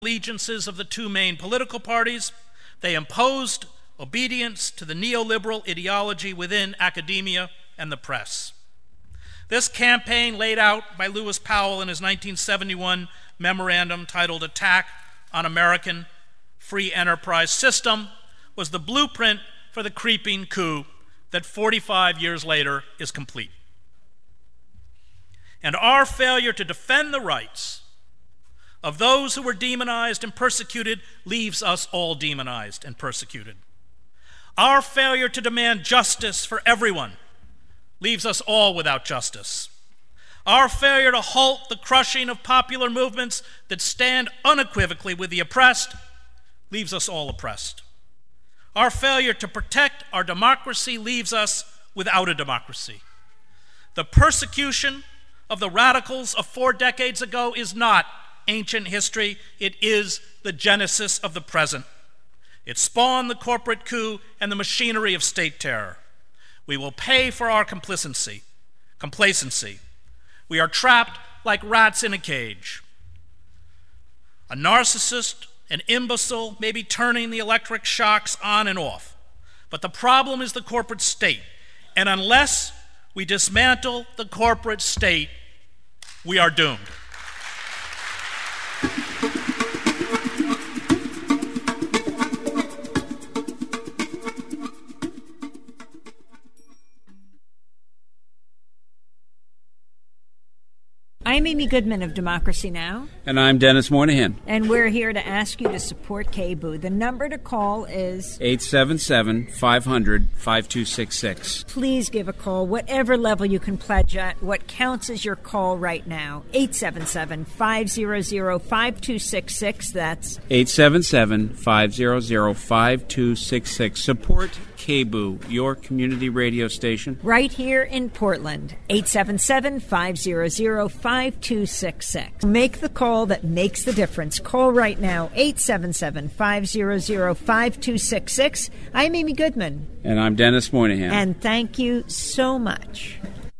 allegiances of the two main political parties. They imposed obedience to the neoliberal ideology within academia and the press. This campaign, laid out by Lewis Powell in his 1971 memorandum titled Attack on American Free Enterprise System, was the blueprint for the creeping coup that 45 years later is complete. And our failure to defend the rights of those who were demonized and persecuted leaves us all demonized and persecuted. Our failure to demand justice for everyone leaves us all without justice. Our failure to halt the crushing of popular movements that stand unequivocally with the oppressed leaves us all oppressed. Our failure to protect our democracy leaves us without a democracy. The persecution of the radicals of 4 decades ago is not ancient history. It is the genesis of the present. It spawned the corporate coup and the machinery of state terror. We will pay for our complacency. We are trapped like rats in a cage. A narcissist, an imbecile, may be turning the electric shocks on and off. But the problem is the corporate state. And unless we dismantle the corporate state, we are doomed. I'm Amy Goodman of Democracy Now! And I'm Dennis Moynihan. And we're here to ask you to support KBOO. The number to call is 877-500-5266. Please give a call, whatever level you can pledge at. What counts as your call right now? 877-500-5266. That's 877-500-5266. Support KBOO, your community radio station. Right here in Portland. 877-500-5266. Make the call that makes the difference. Call right now. 877-500-5266. I'm Amy Goodman. And I'm Dennis Moynihan. And thank you so much.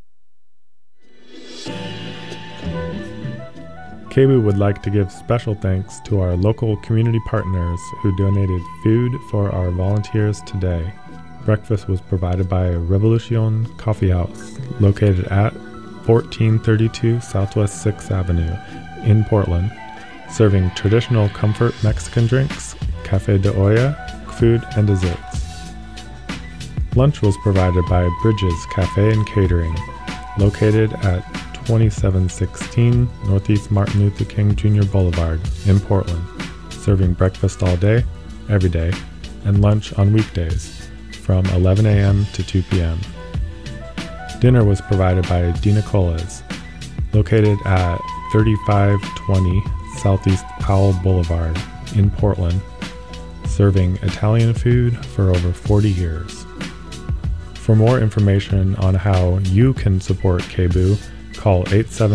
KBOO would like to give special thanks to our local community partners who donated food for our volunteers today. Breakfast was provided by Revolution Coffee House, located at 1432 Southwest 6th Avenue in Portland, serving traditional comfort Mexican drinks, café de olla, food, and desserts. Lunch was provided by Bridges Cafe and Catering, located at 2716 Northeast Martin Luther King Jr. Boulevard in Portland, serving breakfast all day, every day, and lunch on weekdays from 11 a.m. to 2 p.m. Dinner was provided by Dina Colas, located at 3520 Southeast Powell Boulevard in Portland, serving Italian food for over 40 years. For more information on how you can support KBOO, call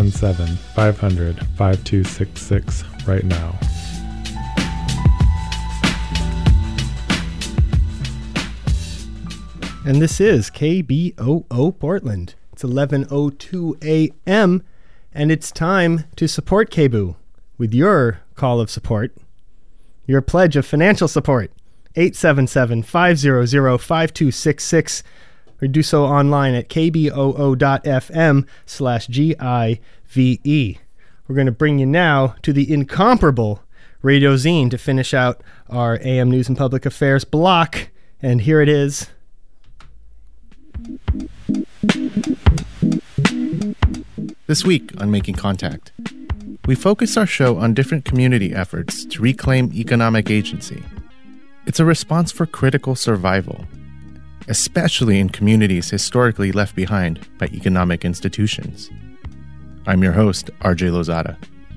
877-500-5266 right now. And this is KBOO Portland. It's 11:02 a.m., and it's time to support KBOO with your call of support, your pledge of financial support, 877-500-5266, or do so online at kboo.fm/GIVE. We're going to bring you now to the incomparable Radio Zine to finish out our AM News and Public Affairs block, and here it is. This week on Making Contact, we focus our show on different community efforts to reclaim economic agency. It's a response for critical survival, especially in communities historically left behind by economic institutions. I'm your host, RJ Lozada.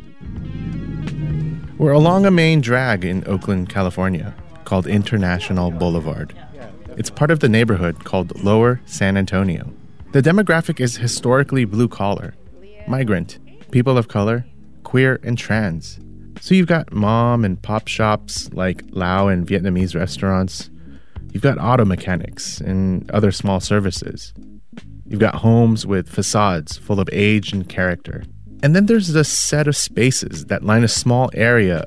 We're along a main drag in Oakland, California, called International Boulevard. It's part of the neighborhood called Lower San Antonio. The demographic is historically blue-collar, migrant, people of color, queer, and trans. So you've got mom and pop shops like Lao and Vietnamese restaurants. You've got auto mechanics and other small services. You've got homes with facades full of age and character. And then there's this set of spaces that line a small area of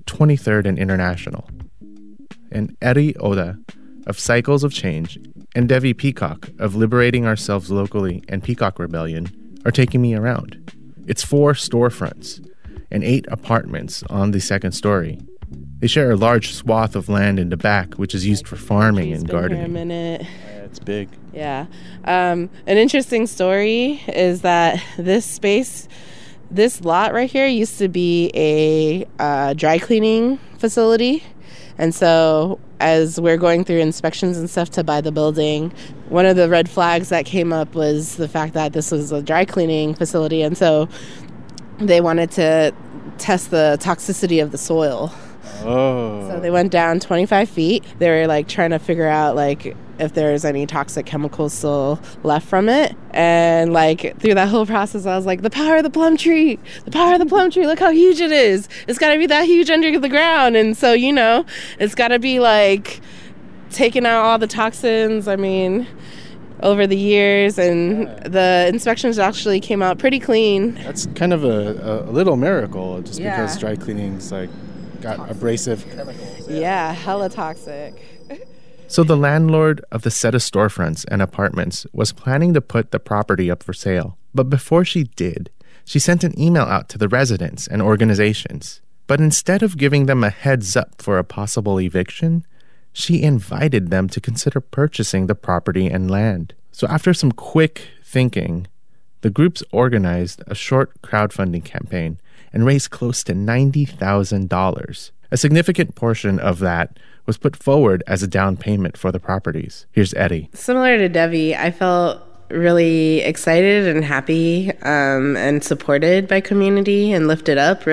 23rd and International. And Eri Oda of Cycles of Change and Devi Peacock of Liberating Ourselves Locally and Peacock Rebellion are taking me around. It's 4 storefronts and 8 apartments on the second story. They share a large swath of land in the back, which is used for farming and gardening. Here a minute. It's big. Yeah. An interesting story is that this lot right here used to be a dry cleaning facility. And so as we're going through inspections and stuff to buy the building, one of the red flags that came up was the fact that this was a dry cleaning facility. And so they wanted to test the toxicity of the soil. Oh. So they went down 25 feet. They were like trying to figure out like if there's any toxic chemicals still left from it. And like through that whole process, I was like, the power of the plum tree, look how huge it is. It's got to be that huge under the ground. And so, you know, it's got to be like taking out all the toxins. I mean, over the years, and the inspections actually came out pretty clean. That's kind of a little miracle, just because dry cleaning's like got abrasive chemicals. Yeah, hella toxic. So the landlord of the set of storefronts and apartments was planning to put the property up for sale. But before she did, she sent an email out to the residents and organizations. But instead of giving them a heads up for a possible eviction, she invited them to consider purchasing the property and land. So after some quick thinking, the groups organized a short crowdfunding campaign and raised close to $90,000. A significant portion of that was put forward as a down payment for the properties. Here's Eddie. Similar to Devi, I felt really excited and happy and supported by community and lifted up.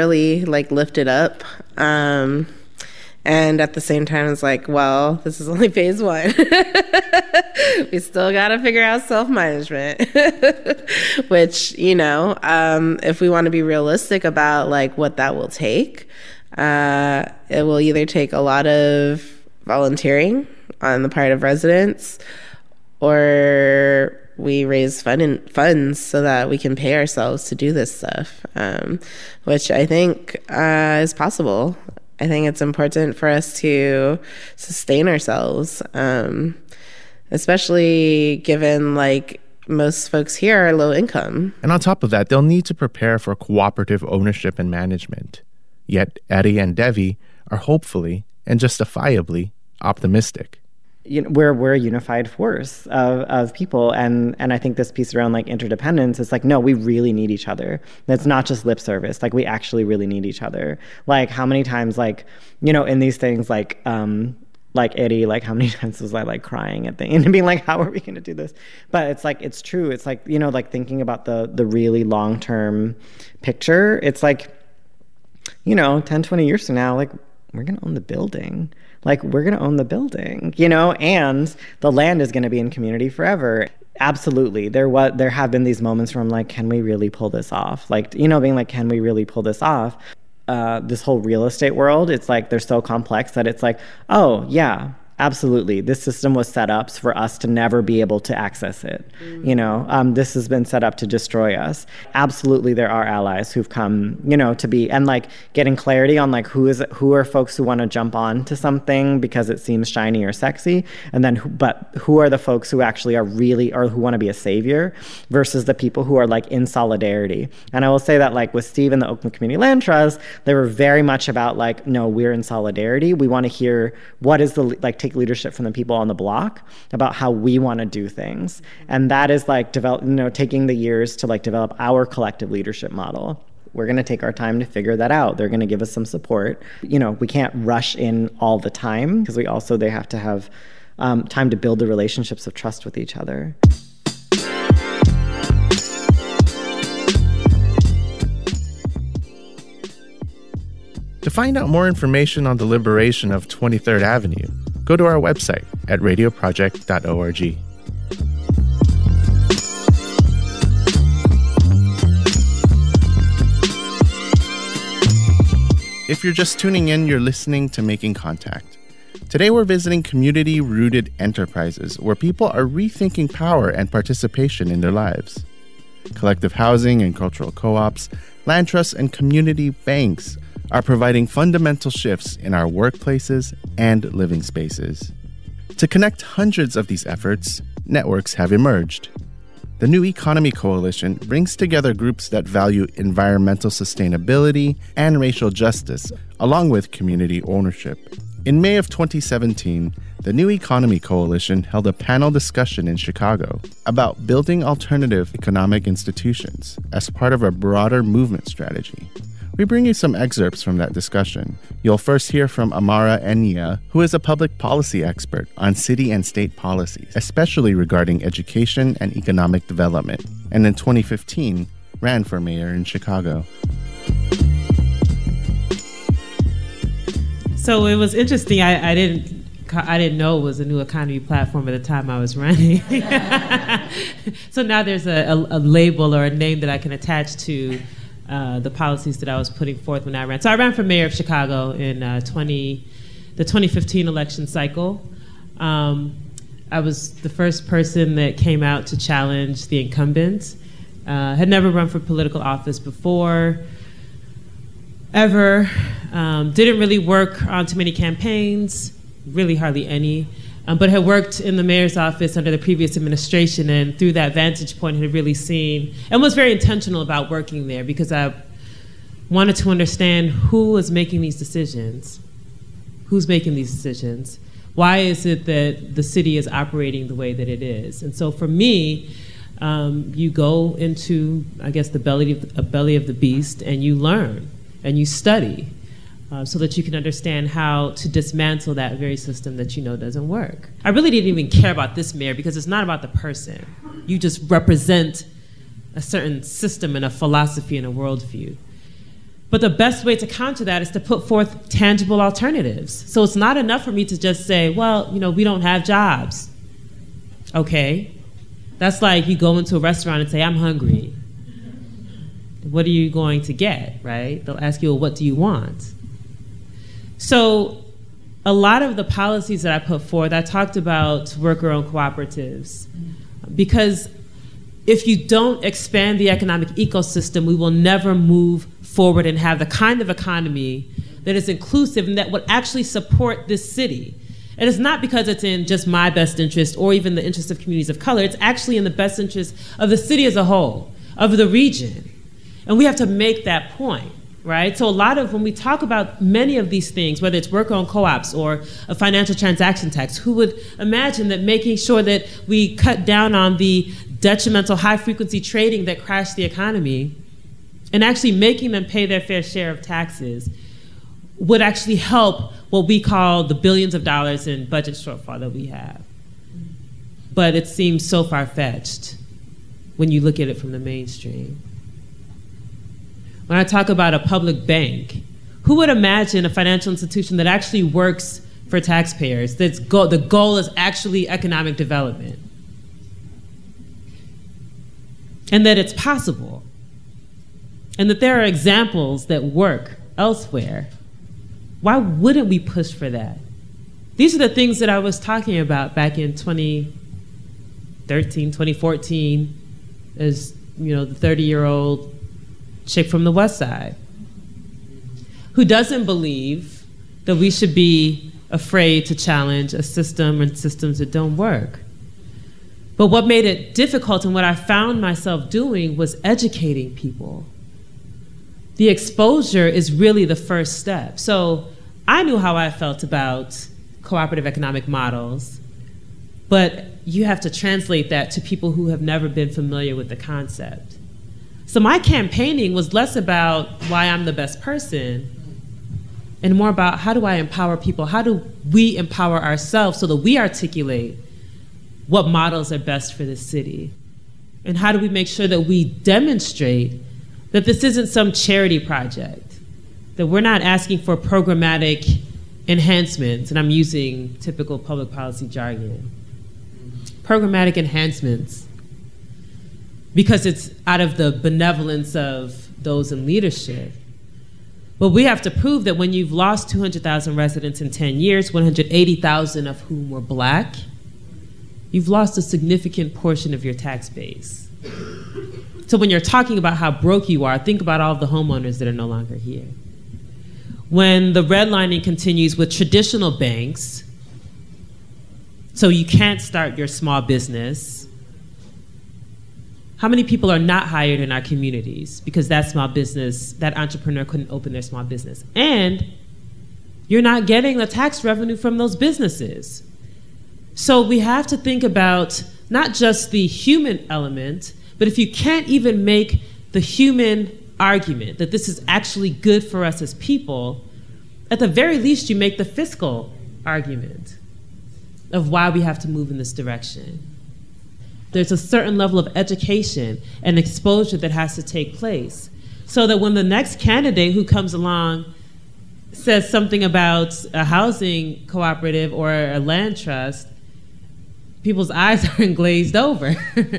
And at the same time, it's like, well, this is only phase 1. We still got to figure out self-management, which, you know, if we want to be realistic about like what that will take, it will either take a lot of volunteering on the part of residents, or we raise funds so that we can pay ourselves to do this stuff, which I think is possible. I think it's important for us to sustain ourselves, especially given like most folks here are low income. And on top of that, they'll need to prepare for cooperative ownership and management. Yet Eddie and Devi are hopefully and justifiably optimistic. You know, we're a unified force of people, and I think this piece around like interdependence is like, no, we really need each other. That's not just lip service. Like, we actually really need each other. Like, how many times, like, you know, in these things, like Eddie, like how many times was I like crying at the end and being like, how are we going to do this? But it's like, it's true. It's like, you know, like thinking about the really long-term picture. It's like, you know, 10, 20 years from now, like, we're going to own the building. Like, we're going to own the building, you know, and the land is going to be in community forever. Absolutely. There have been these moments where I'm like, can we really pull this off? Like, you know, being like, can we really pull this off? This whole real estate world, it's like, they're so complex that it's like, oh, yeah, absolutely. This system was set up for us to never be able to access it. You know, this has been set up to destroy us. Absolutely, there are allies who've come, you know, to be, and like getting clarity on like who are folks who want to jump on to something because it seems shiny or sexy, and then but who are the folks who actually are really, or who want to be a savior, versus the people who are like in solidarity. And I will say that like with Steve and the Oakland Community Land Trust, they were very much about like, no, we're in solidarity. We want to hear what is the, like, take leadership from the people on the block about how we want to do things. And that is like taking the years to like develop our collective leadership model. We're going to take our time to figure that out. They're going to give us some support. You know, we can't rush in all the time because they have to have time to build the relationships of trust with each other. To find out more information on the liberation of 23rd Avenue, go to our website at radioproject.org. If you're just tuning in, you're listening to Making Contact. Today we're visiting community-rooted enterprises where people are rethinking power and participation in their lives. Collective housing and cultural co-ops, land trusts, and community banks are providing fundamental shifts in our workplaces and living spaces. To connect hundreds of these efforts, networks have emerged. The New Economy Coalition brings together groups that value environmental sustainability and racial justice, along with community ownership. In May of 2017, the New Economy Coalition held a panel discussion in Chicago about building alternative economic institutions as part of a broader movement strategy. We bring you some excerpts from that discussion. You'll first hear from Amara Enya, who is a public policy expert on city and state policies, especially regarding education and economic development, and in 2015, ran for mayor in Chicago. So it was interesting. I didn't know it was a New Economy platform at the time I was running. So now there's a label or a name that I can attach to the policies that I was putting forth when I ran. So I ran for mayor of Chicago in the 2015 election cycle. I was the first person that came out to challenge the incumbent. Had never run for political office before, ever. Didn't really work on too many campaigns, really hardly any, but had worked in the mayor's office under the previous administration, and through that vantage point had really seen, and was very intentional about working there because I wanted to understand who was making these decisions, who's making these decisions, why is it that the city is operating the way that it is. And so for me, you go into, I guess, the belly of the beast, and you learn and you study so that you can understand how to dismantle that very system that you know doesn't work. I really didn't even care about this mayor because it's not about the person. You just represent a certain system and a philosophy and a worldview. But the best way to counter that is to put forth tangible alternatives. So it's not enough for me to just say, well, we don't have jobs. Okay. That's like you go into a restaurant and say, I'm hungry. What are you going to get, right? They'll ask you, well, what do you want? So a lot of the policies that I put forth, I talked about worker-owned cooperatives. Because if you don't expand the economic ecosystem, we will never move forward and have the kind of economy that is inclusive and that would actually support this city. And it's not because it's in just my best interest or even the interest of communities of color. It's actually in the best interest of the city as a whole, of the region. And we have to make that point, right? So a lot of, when we talk about many of these things, whether it's worker-owned co-ops or a financial transaction tax, who would imagine that making sure that we cut down on the detrimental high-frequency trading that crashed the economy and actually making them pay their fair share of taxes would actually help what we call the billions of dollars in budget shortfall that we have. But it seems so far-fetched when you look at it from the mainstream. When I talk about a public bank, who would imagine a financial institution that actually works for taxpayers, the goal is actually economic development, and that it's possible, and that there are examples that work elsewhere? Why wouldn't we push for that? These are the things that I was talking about back in 2013, 2014, as the 30-year-old chick from the West Side who doesn't believe that we should be afraid to challenge a system and systems that don't work. But what made it difficult and what I found myself doing was educating people. The exposure is really the first step. So I knew how I felt about cooperative economic models, but you have to translate that to people who have never been familiar with the concept. So my campaigning was less about why I'm the best person and more about how do I empower people? How do we empower ourselves so that we articulate what models are best for this city? And how do we make sure that we demonstrate that this isn't some charity project, that we're not asking for programmatic enhancements, and I'm using typical public policy jargon, programmatic enhancements, because it's out of the benevolence of those in leadership. But we have to prove that when you've lost 200,000 residents in 10 years, 180,000 of whom were Black, you've lost a significant portion of your tax base. So when you're talking about how broke you are, think about all of the homeowners that are no longer here. when the redlining continues with traditional banks, so you can't start your small business, how many people are not hired in our communities because that small business, that entrepreneur couldn't open their small business? And you're not getting the tax revenue from those businesses. So we have to think about not just the human element, but if you can't even make the human argument that this is actually good for us as people, at the very least you make the fiscal argument of why we have to move in this direction. There's a certain level of education and exposure that has to take place so that when the next candidate who comes along says something about a housing cooperative or a land trust, people's eyes aren't glazed over.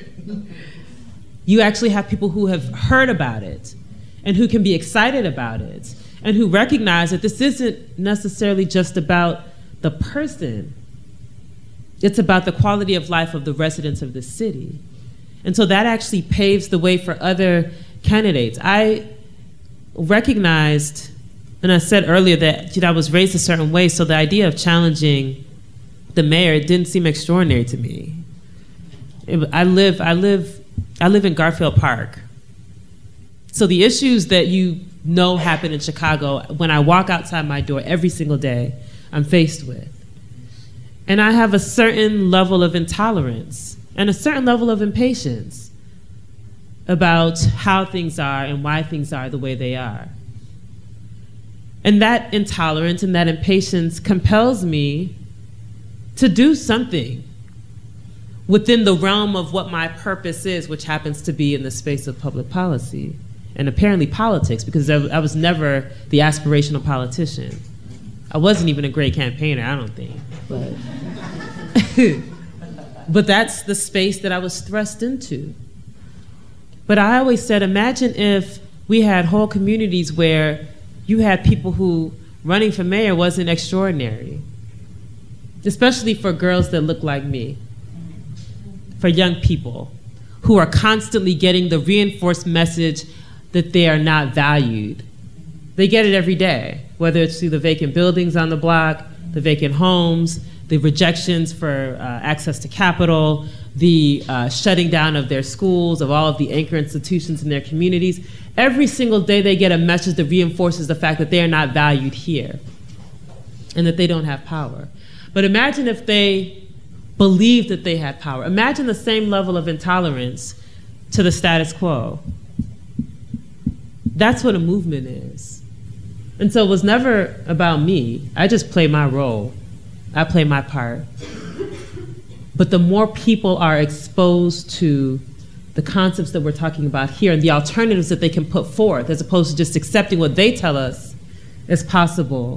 You actually have people who have heard about it and who can be excited about it and who recognize that this isn't necessarily just about the person. It's about the quality of life of the residents of the city. And so that actually paves the way for other candidates. I recognized, and I said earlier that I was raised a certain way, so the idea of challenging the mayor didn't seem extraordinary to me. I live in Garfield Park. So the issues that you know happen in Chicago, when I walk outside my door every single day, I'm faced with. And I have a certain level of intolerance and a certain level of impatience about how things are and why things are the way they are. And that intolerance and that impatience compels me to do something within the realm of what my purpose is, which happens to be in the space of public policy and apparently politics, because I was never the aspirational politician. I wasn't even a great campaigner, I don't think. But that's the space that I was thrust into. But I always said, imagine if we had whole communities where you had people who running for mayor wasn't extraordinary, especially for girls that look like me, for young people who are constantly getting the reinforced message that they are not valued. They get it every day, whether it's through the vacant buildings on the block, the vacant homes, the rejections for access to capital, the shutting down of their schools, of all of the anchor institutions in their communities. Every single day they get a message that reinforces the fact that they are not valued here and that they don't have power. But imagine if they believed that they had power. Imagine the same level of intolerance to the status quo. That's what a movement is. And so it was never about me. I just play my role. I play my part. But the more people are exposed to the concepts that we're talking about here and the alternatives that they can put forth, as opposed to just accepting what they tell us is possible.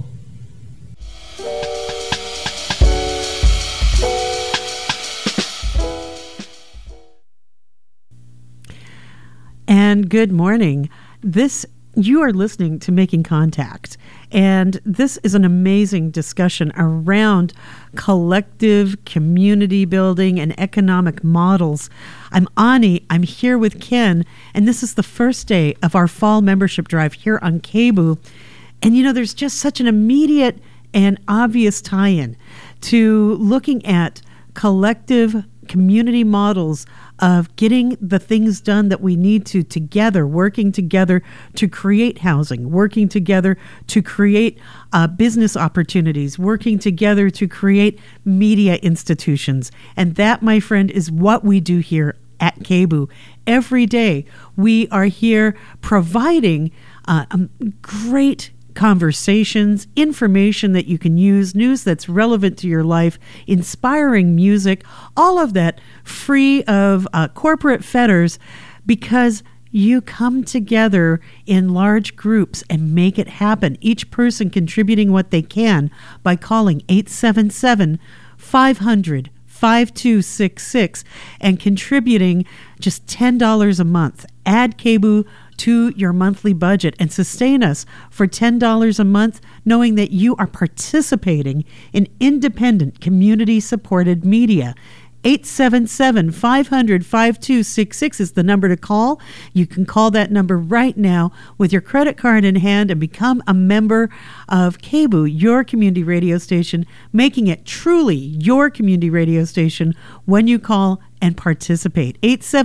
And good morning. You are listening to Making Contact, and this is an amazing discussion around collective community building and economic models. I'm Ani, I'm here with Ken, and this is the first day of our fall membership drive here on KBOO. And there's just such an immediate and obvious tie-in to looking at collective community models of getting the things done that we need to together, working together to create housing, working together to create business opportunities, working together to create media institutions. And that, my friend, is what we do here at KBOO. Every day we are here providing great conversations, information that you can use, news that's relevant to your life, inspiring music, all of that free of corporate fetters, because you come together in large groups and make it happen, each person contributing what they can by calling 877-500-5266 and contributing just $10 a month. Add KBOO to your monthly budget and sustain us for $10 a month, knowing that you are participating in independent, community-supported media. 877-500-5266 is the number to call. You can call that number right now with your credit card in hand and become a member of KBOO, your community radio station, making it truly your community radio station when you call and participate.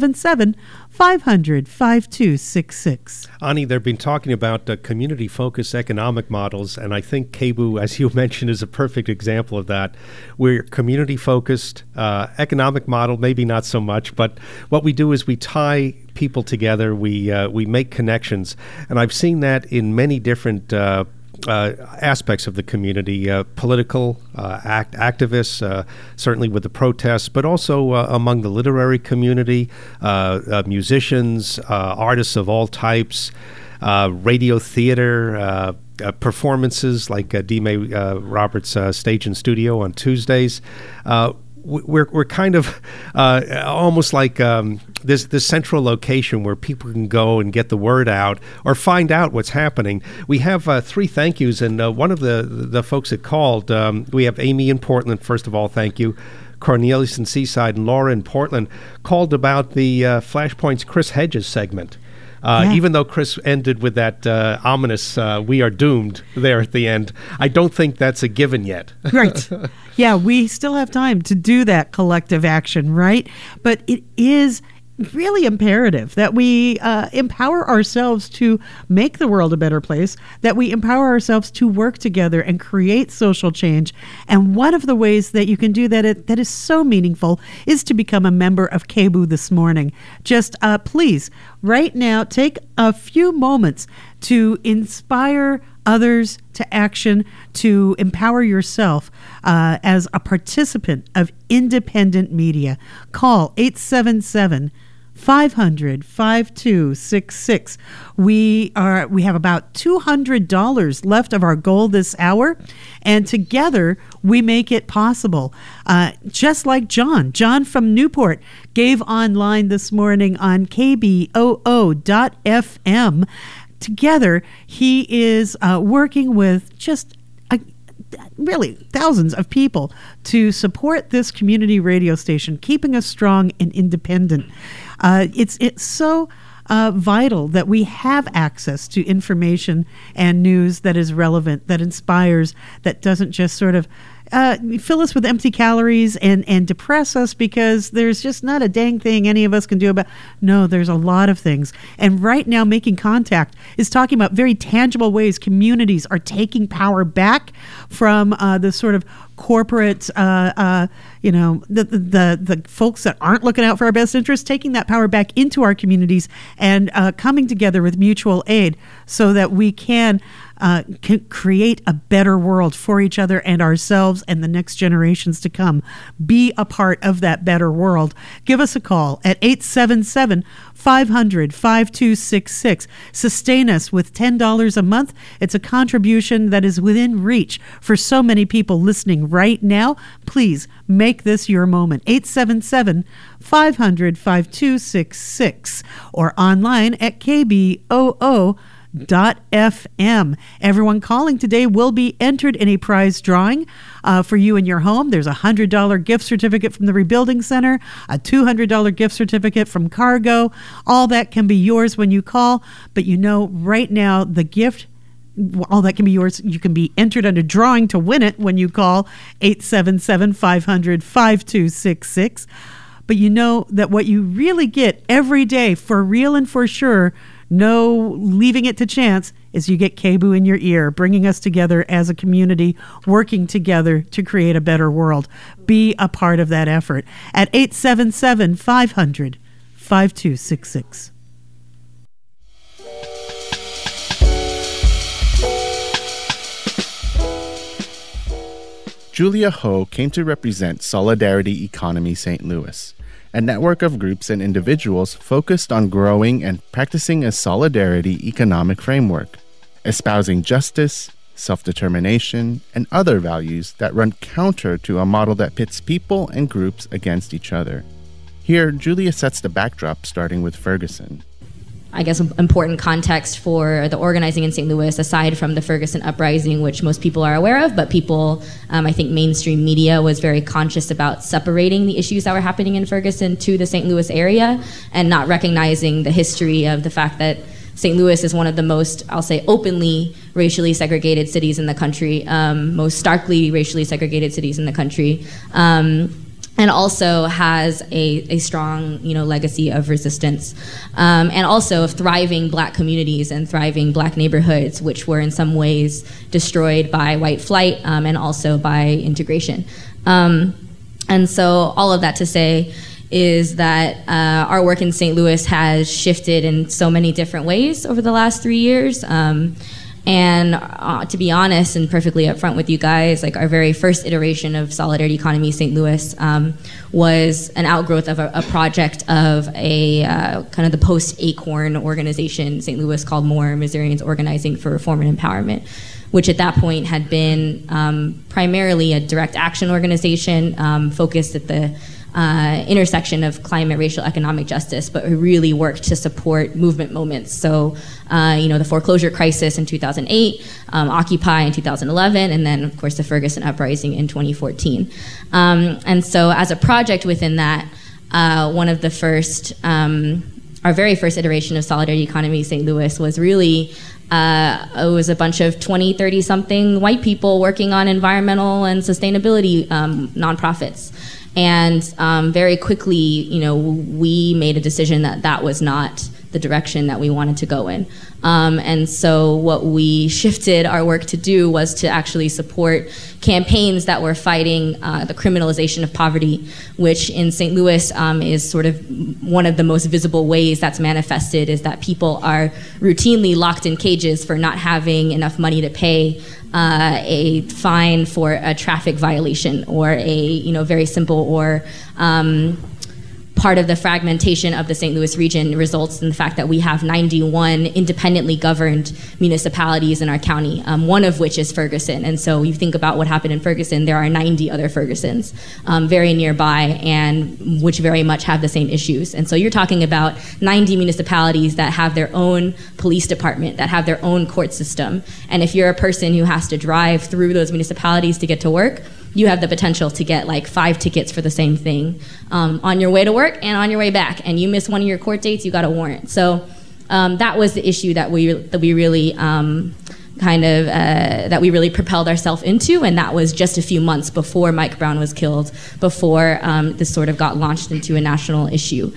877-500-5266. Ani, they've been talking about community-focused economic models, and I think KBOO, as you mentioned, is a perfect example of that. We're community-focused, economic model, maybe not so much, but what we do is we tie people together, we make connections, and I've seen that in many different aspects of the community, political activists, certainly with the protests, but also among the literary community, musicians, artists of all types, radio theater, performances like D. May Roberts' Stage and Studio on Tuesdays. We're kind of almost like this central location where people can go and get the word out or find out what's happening. We have 3 thank yous, and one of the folks that called, we have Amy in Portland, first of all, thank you. Cornelius in Seaside and Laura in Portland called about the Flashpoint's Chris Hedges segment. Even though Chris ended with that ominous "we are doomed" there at the end, I don't think that's a given yet. Right. Yeah, we still have time to do that collective action, right? But it is really imperative that we empower ourselves to make the world a better place, that we empower ourselves to work together and create social change. And one of the ways that you can do that that is so meaningful is to become a member of KBOO this morning. Just please, right now, take a few moments to inspire others to action, to empower yourself as a participant of independent media. Call 877-500-5266. We have about $200 left of our goal this hour, and together we make it possible. Just like John from Newport gave online this morning on KBOO.FM. Together, he is working with just really thousands of people to support this community radio station, keeping us strong and independent. It's so vital that we have access to information and news that is relevant, that inspires, that doesn't just sort of fill us with empty calories and depress us because there's just not a dang thing any of us can do about. No, there's a lot of things. And right now, Making Contact is talking about very tangible ways communities are taking power back from the sort of corporate, the folks that aren't looking out for our best interests, taking that power back into our communities and coming together with mutual aid so that we can create a better world for each other and ourselves and the next generations to come. Be a part of that better world. Give us a call at 877-500-5266. Sustain us with $10 a month. It's a contribution that is within reach for so many people listening right now. Please make this your moment. 877-500-5266 or online at KBOO.FM. Everyone calling today will be entered in a prize drawing for you in your home. There's a $100 gift certificate from the Rebuilding Center, a $200 gift certificate from Cargo. All that can be yours when you call. But right now, the gift, all that can be yours. You can be entered under drawing to win it when you call 877-500-5266. But that what you really get every day, for real and for sure, no leaving it to chance, is you get KBOO in your ear, bringing us together as a community, working together to create a better world. Be a part of that effort at 877-500-5266. Julia Ho came to represent Solidarity Economy St. Louis, a network of groups and individuals focused on growing and practicing a solidarity economic framework, espousing justice, self-determination, and other values that run counter to a model that pits people and groups against each other. Here, Julia sets the backdrop, starting with Ferguson. I guess, important context for the organizing in St. Louis, aside from the Ferguson uprising, which most people are aware of, but people, I think mainstream media was very conscious about separating the issues that were happening in Ferguson to the St. Louis area and not recognizing the history of the fact that St. Louis is one of the most, I'll say, openly racially segregated cities in the country, most starkly racially segregated cities in the country. And also has a strong, legacy of resistance, and also of thriving Black communities and thriving Black neighborhoods, which were in some ways destroyed by white flight and also by integration. And so all of that to say is that our work in St. Louis has shifted in so many different ways over the last 3 years. And to be honest and perfectly upfront with you guys, like our very first iteration of Solidarity Economy St. Louis was an outgrowth of a project of a kind of the post-ACORN organization in St. Louis called MORE, Missourians Organizing for Reform and Empowerment, which at that point had been primarily a direct action organization focused at the intersection of climate, racial, economic justice, but we really worked to support movement moments. So, the foreclosure crisis in 2008, Occupy in 2011, and then, of course, the Ferguson uprising in 2014. And so as a project within that, one of the first, our very first iteration of Solidarity Economy St. Louis was really it was a bunch of 20, 30-something white people working on environmental and sustainability nonprofits. And very quickly, we made a decision that that was not the direction that we wanted to go in. And so what we shifted our work to do was to actually support campaigns that were fighting the criminalization of poverty, which in St. Louis is sort of one of the most visible ways that's manifested, is that people are routinely locked in cages for not having enough money to pay a fine for a traffic violation, or a very simple, or part of the fragmentation of the St. Louis region results in the fact that we have 91 independently governed municipalities in our county, one of which is Ferguson. And so you think about what happened in Ferguson, there are 90 other Fergusons very nearby, and which very much have the same issues. And so you're talking about 90 municipalities that have their own police department, that have their own court system. And if you're a person who has to drive through those municipalities to get to work, you have the potential to get like 5 tickets for the same thing on your way to work and on your way back. And you miss one of your court dates, you got a warrant. So that was the issue that we really that we really propelled ourselves into, and that was just a few months before Mike Brown was killed, before this sort of got launched into a national issue.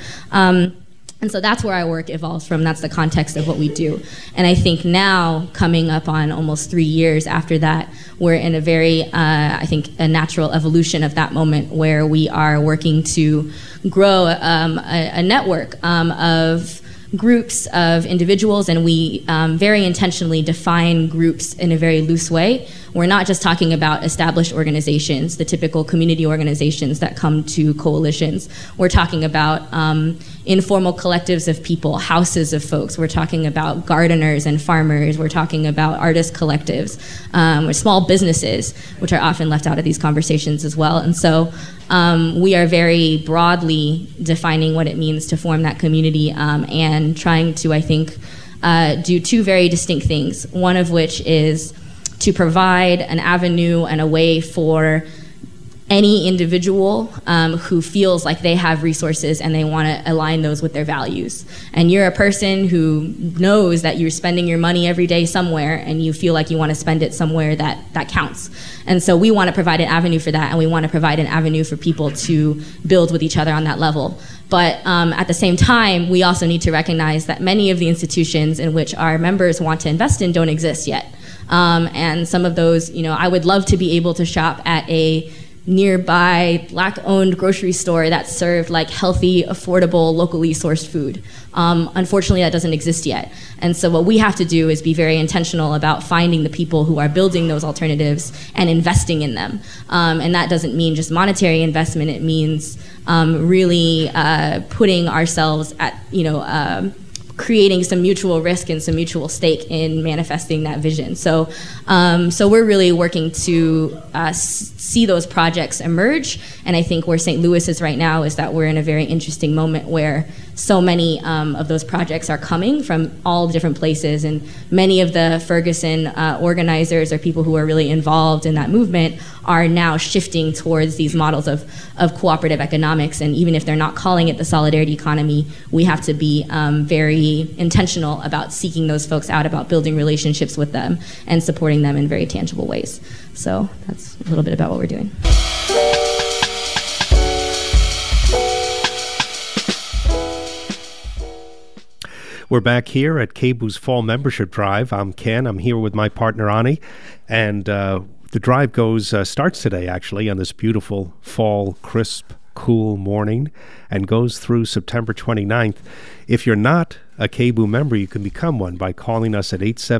And so that's where our work evolves from. That's the context of what we do. And I think now, coming up on almost 3 years after that, we're in a very, I think, a natural evolution of that moment where we are working to grow a network of groups of individuals, and we very intentionally define groups in a very loose way. We're not just talking about established organizations, the typical community organizations that come to coalitions. We're talking about informal collectives of people, houses of folks. We're talking about gardeners and farmers. We're talking about artist collectives, or small businesses, which are often left out of these conversations as well. And so we are very broadly defining what it means to form that community, and trying to, I think, do 2 very distinct things. One of which is to provide an avenue and a way for any individual who feels like they have resources and they want to align those with their values. And you're a person who knows that you're spending your money every day somewhere, and you feel like you want to spend it somewhere that counts. And so we want to provide an avenue for that, and we want to provide an avenue for people to build with each other on that level. But at the same time, we also need to recognize that many of the institutions in which our members want to invest in don't exist yet. And some of those, I would love to be able to shop at a nearby Black-owned grocery store that served like healthy, affordable, locally sourced food. Unfortunately, that doesn't exist yet. And so what we have to do is be very intentional about finding the people who are building those alternatives and investing in them. And that doesn't mean just monetary investment. It means really putting ourselves at, creating some mutual risk and some mutual stake in manifesting that vision. So we're really working to see those projects emerge. And I think where St. Louis is right now is that we're in a very interesting moment where so many of those projects are coming from all different places, and many of the Ferguson organizers or people who are really involved in that movement are now shifting towards these models of cooperative economics. And even if they're not calling it the solidarity economy, we have to be very intentional about seeking those folks out, about building relationships with them and supporting them in very tangible ways. So that's a little bit about what we're doing. We're back here at KBOO's Fall Membership Drive. I'm Ken. I'm here with my partner, Ani. And the drive starts today, actually, on this beautiful fall, crisp, cool morning and goes through September 29th. If you're not a KBOO member, you can become one by calling us at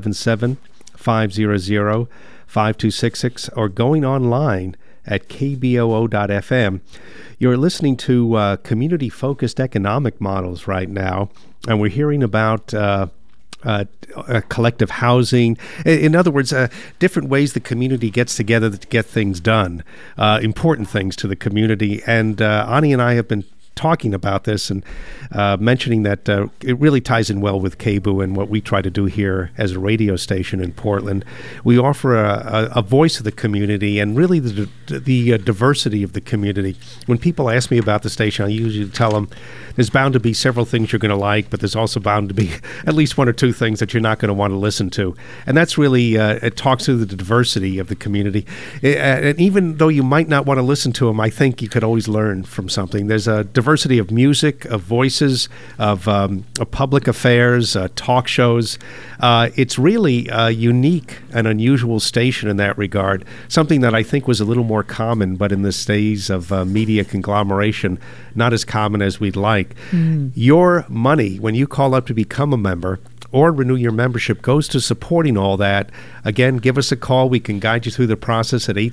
877-500-5266 or going online at kboo.fm. You're listening to community-focused economic models right now, and we're hearing about collective housing. In other words, different ways the community gets together to get things done, important things to the community. And Ani and I have been talking about this and mentioning that it really ties in well with KBOO and what we try to do here as a radio station in Portland. We offer a voice of the community and really the diversity of the community. When people ask me about the station, I usually tell them there's bound to be several things you're going to like, but there's also bound to be at least one or two things that you're not going to want to listen to. And that's really, it talks to the diversity of the community. And even though you might not want to listen to them, I think you could always learn from something. There's a diversity of music, of voices, of public affairs, talk shows. It's really a unique and unusual station in that regard, something that I think was a little more common, but in this days of media conglomeration, not as common as we'd like. Your money, when you call up to become a member or renew your membership, goes to supporting all that. Again, give us a call. We can guide you through the process at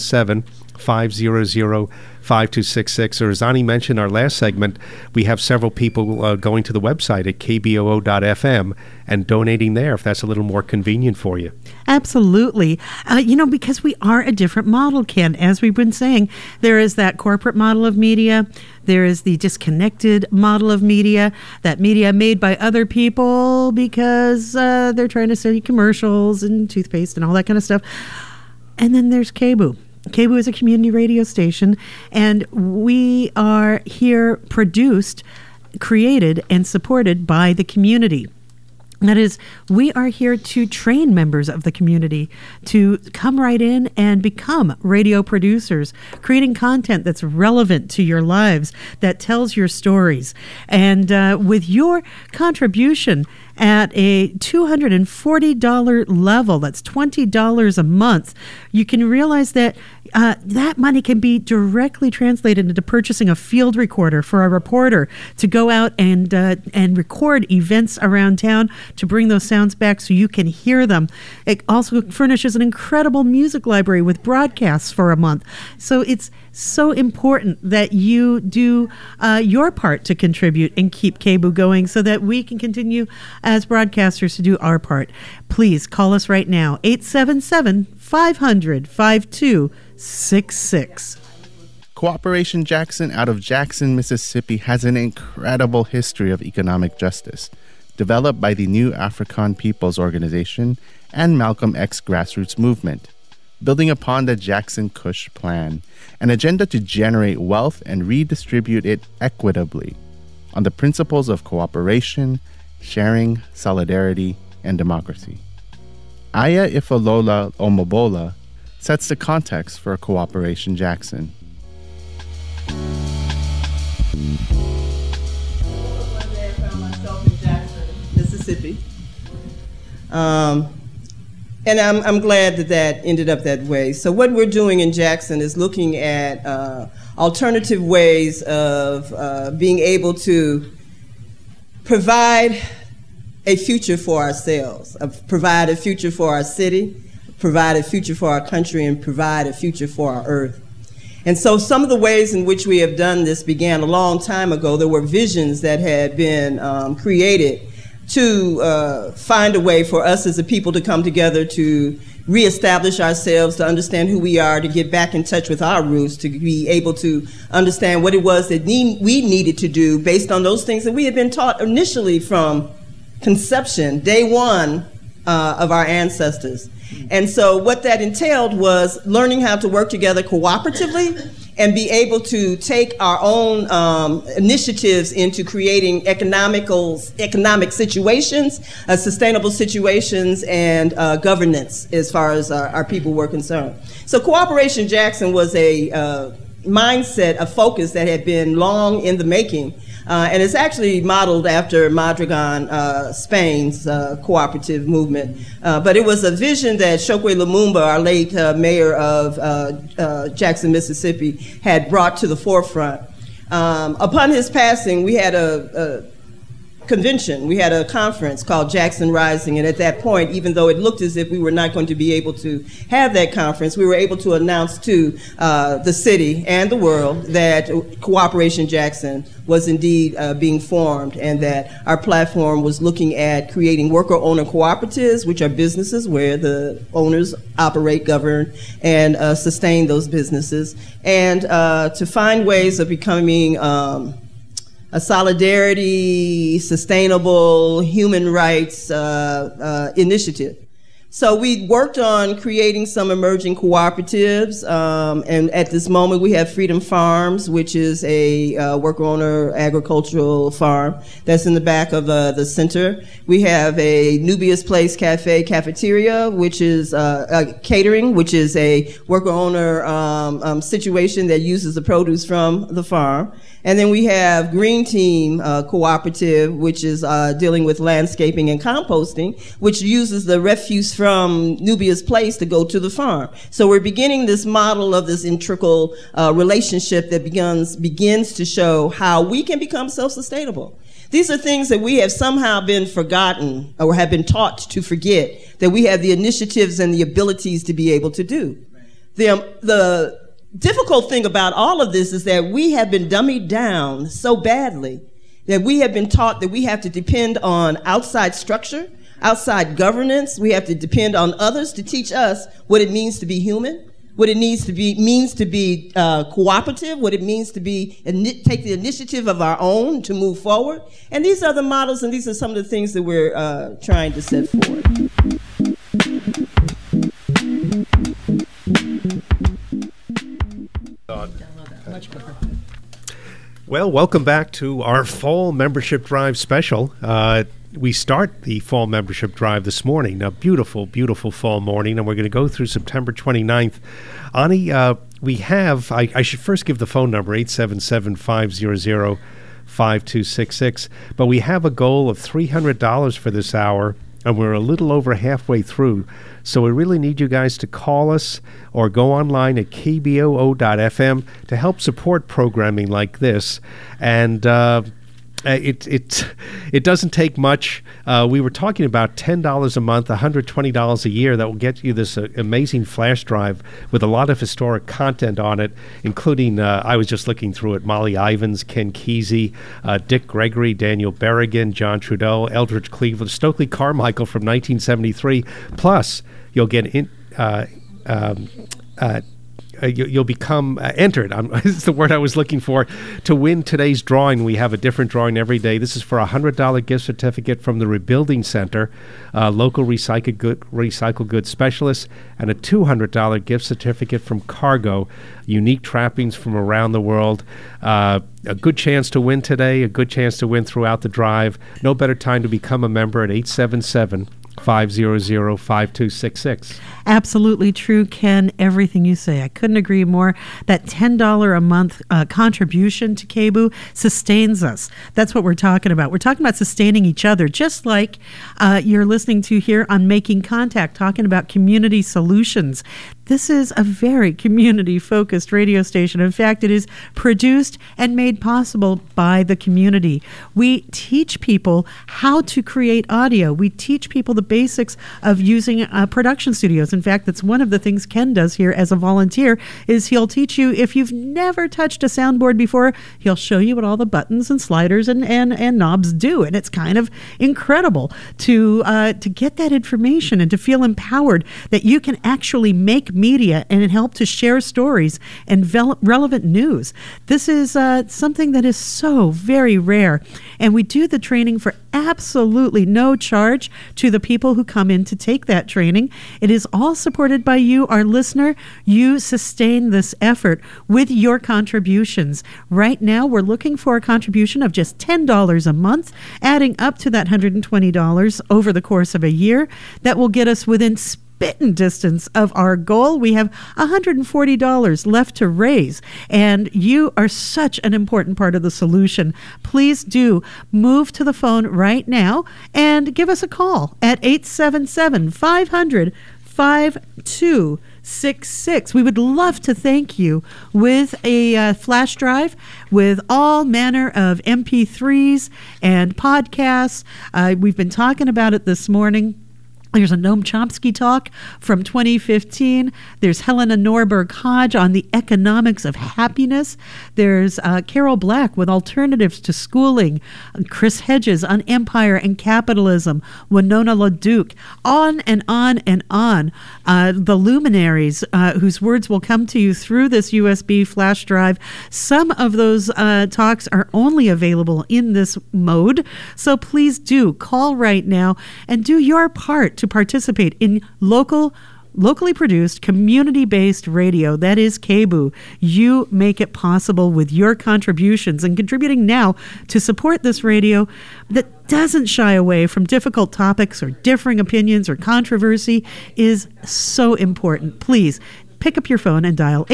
877-500-5266. Or as Ani mentioned in our last segment, we have several people going to the website at kboo.fm and donating there if that's a little more convenient for you. Absolutely. Because we are a different model, Ken. As we've been saying, there is that corporate model of media. There is the disconnected model of media, that media made by other people because they're trying to sell you commercials and toothpaste and all that kind of stuff. And then there's KBOO. KBOO is a community radio station, and we are here produced, created, and supported by the community. That is, we are here to train members of the community to come right in and become radio producers, creating content that's relevant to your lives, that tells your stories. And with your contribution at a $240 level, that's $20 a month, you can realize that that money can be directly translated into purchasing a field recorder for a reporter to go out and record events around town, to bring those sounds back so you can hear them. It also furnishes an incredible music library with broadcasts for a month. So it's so important that you do your part to contribute and keep KBOO going so that we can continue as broadcasters to do our part. Please call us right now, 877-500-5266. Cooperation Jackson out of Jackson, Mississippi has an incredible history of economic justice, developed by the New African Peoples Organization and Malcolm X grassroots movement, building upon the Jackson Kush Plan, an agenda to generate wealth and redistribute it equitably on the principles of cooperation, sharing, solidarity, and democracy. Aya Ifalola Omobola sets the context for Cooperation Jackson. Mississippi. And I'm glad that ended up that way. So what we're doing in Jackson is looking at alternative ways of being able to provide a future for ourselves, provide a future for our city, provide a future for our country, and provide a future for our earth. And so some of the ways in which we have done this began a long time ago. There were visions that had been created to find a way for us as a people to come together to reestablish ourselves, to understand who we are, to get back in touch with our roots, to be able to understand what it was that we needed to do based on those things that we had been taught initially from conception, day one of our ancestors. And so what that entailed was learning how to work together cooperatively and be able to take our own initiatives into creating economic situations, sustainable situations, and governance as far as our people were concerned. So Cooperation Jackson was a mindset, a focus that had been long in the making. And it's actually modeled after Mondragon, Spain's cooperative movement. But it was a vision that Chokwe Lumumba, our late mayor of Jackson, Mississippi, had brought to the forefront. Upon his passing, we had a convention. We had a conference called Jackson Rising, and at that point, even though it looked as if we were not going to be able to have that conference, we were able to announce to the city and the world that Cooperation Jackson was indeed being formed, and that our platform was looking at creating worker-owner cooperatives, which are businesses where the owners operate, govern, and sustain those businesses, and to find ways of becoming a solidarity, sustainable, human rights initiative. So we worked on creating some emerging cooperatives, and at this moment we have Freedom Farms, which is a worker-owner agricultural farm that's in the back of the center. We have a Nubia's Place cafeteria, which is catering, which is a worker-owner situation that uses the produce from the farm. And then we have Green Team Cooperative, which is dealing with landscaping and composting, which uses the refuse from Nubia's Place to go to the farm. So we're beginning this model of this integral relationship that begins to show how we can become self-sustainable. These are things that we have somehow been forgotten or have been taught to forget, that we have the initiatives and the abilities to be able to do. The difficult thing about all of this is that we have been dummied down so badly that we have been taught that we have to depend on outside structure, outside governance. We have to depend on others to teach us what it means to be human, what it means to be cooperative, what it means to take the initiative of our own to move forward. And these are the models, and these are some of the things that we're trying to set forward. Well, welcome back to our fall membership drive special. We start the fall membership drive this morning, a beautiful, beautiful fall morning, and we're going to go through September 29th. Ani, we have, I should first give the phone number, 877-500-5266, but we have a goal of $300 for this hour, and we're a little over halfway through. So we really need you guys to call us or go online at kboo.fm to help support programming like this. And it doesn't take much. We were talking about $10 a month, $120 a year. That will get you this amazing flash drive with a lot of historic content on it, including, I was just looking through it, Molly Ivins, Ken Kesey, Dick Gregory, Daniel Berrigan, John Trudeau, Eldridge Cleveland, Stokely Carmichael from 1973. Plus, you'll get you'll become entered. Is the word I was looking for to win today's drawing. We have a different drawing every day. This is for a $100 gift certificate from the Rebuilding Center, local recycle goods specialists, and a $200 gift certificate from Cargo, unique trappings from around the world. A good chance to win today. A good chance to win throughout the drive. No better time to become a member at 877-500-5266. Absolutely true, Ken. Everything you say. I couldn't agree more. That $10 a month contribution to KBOO sustains us. That's what we're talking about. We're talking about sustaining each other, just like you're listening to here on Making Contact, talking about community solutions. This is a very community-focused radio station. In fact, it is produced and made possible by the community. We teach people how to create audio. We teach people the basics of using production studios. In fact, that's one of the things Ken does here as a volunteer, is he'll teach you, if you've never touched a soundboard before, he'll show you what all the buttons and sliders and knobs do. And it's kind of incredible to get that information and to feel empowered that you can actually make media and help to share stories and relevant news. This is something that is so very rare, and we do the training for absolutely no charge to the people who come in to take that training. It is all supported by you, our listener. You sustain this effort with your contributions. Right now, we're looking for a contribution of just $10 a month, adding up to that $120 over the course of a year. That will get us within spitting distance of our goal. We have $140 left to raise, and you are such an important part of the solution. Please do move to the phone right now and give us a call at 877-500-5266. We would love to thank you with a flash drive with all manner of MP3s and podcasts. We've been talking about it this morning. There's a Noam Chomsky talk from 2015. There's Helena Norberg Hodge on the economics of happiness. There's Carol Black with alternatives to schooling. Chris Hedges on empire and capitalism. Winona LaDuke. On and on and on. The luminaries whose words will come to you through this USB flash drive. Some of those talks are only available in this mode. So please do call right now and do your part to participate in locally produced, community-based radio. That is KBOO. You make it possible with your contributions, and contributing now to support this radio that doesn't shy away from difficult topics or differing opinions or controversy is so important. Please pick up your phone and dial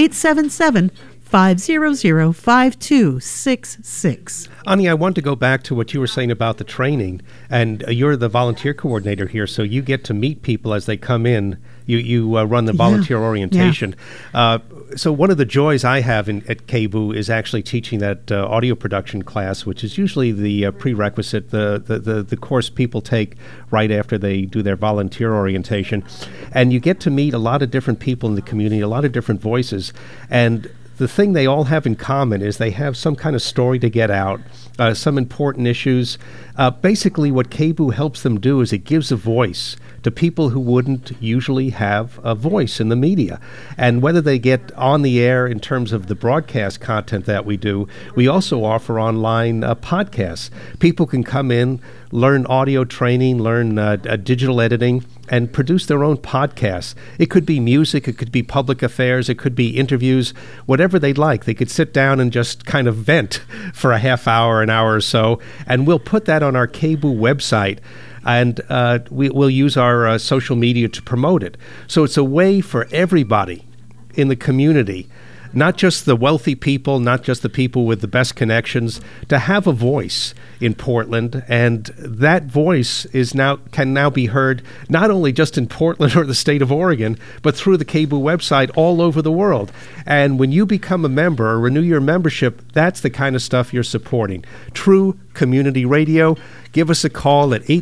877-500-5266. Ani, I want to go back to what you were saying about the training, and you're the volunteer coordinator here, so you get to meet people as they come in. You run the volunteer orientation. Yeah. So one of the joys I have at KBOO is actually teaching that audio production class, which is usually the prerequisite, the course people take right after they do their volunteer orientation. And you get to meet a lot of different people in the community, a lot of different voices, and the thing they all have in common is they have some kind of story to get out, some important issues. Basically, what KBOO helps them do is it gives a voice to people who wouldn't usually have a voice in the media. And whether they get on the air in terms of the broadcast content that we do, we also offer online podcasts. People can come in, learn audio training, learn digital editing, and produce their own podcasts. It could be music, it could be public affairs, it could be interviews, whatever they'd like. They could sit down and just kind of vent for a half hour, an hour or so, and we'll put that on our KBOO website, and we'll use our social media to promote it. So it's a way for everybody in the community, not just the wealthy people, not just the people with the best connections, to have a voice in Portland, and that voice can now be heard not only just in Portland or the state of Oregon, but through the KBOO website all over the world. And when you become a member or renew your membership, that's the kind of stuff you're supporting. True community radio. Give us a call at